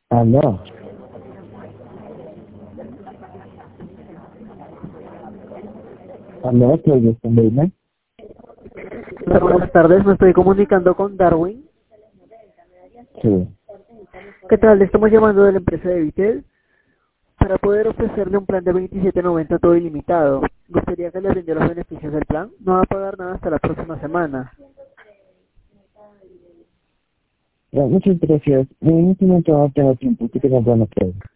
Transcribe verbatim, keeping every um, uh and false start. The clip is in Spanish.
Aló, aló, ¿estoy disponible? Hola, buenas tardes, me estoy comunicando con Darwin. Sí. ¿Qué tal? Le estamos llamando de la empresa de Vitel para poder ofrecerle un plan de veintisiete noventa todo ilimitado. ¿Gustaría que le brinde los beneficios del plan? No va a pagar nada hasta la próxima semana. Ya, muchas gracias. En este momento no tengo tiempo, que tengo buena tarde.